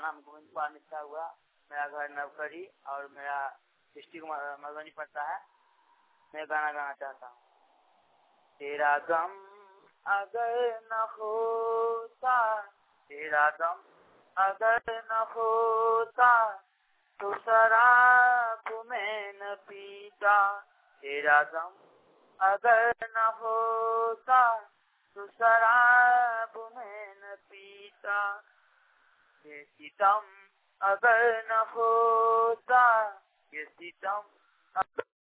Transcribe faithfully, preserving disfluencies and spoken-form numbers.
नाम गोविंद कुमार मिश्रा हुआ, मेरा घर नवकरी और मेरा डिस्ट्रिक्ट मधुबनी पड़ता है। मैं गाना गाना चाहता हूँ। तेरा गम अगर न होता, तेरा गम अगर न होता तो शराब में न पीता। तेरा गम अगर न होता तो शराब में न पीता। ये सितम अगर न होता, ये सितम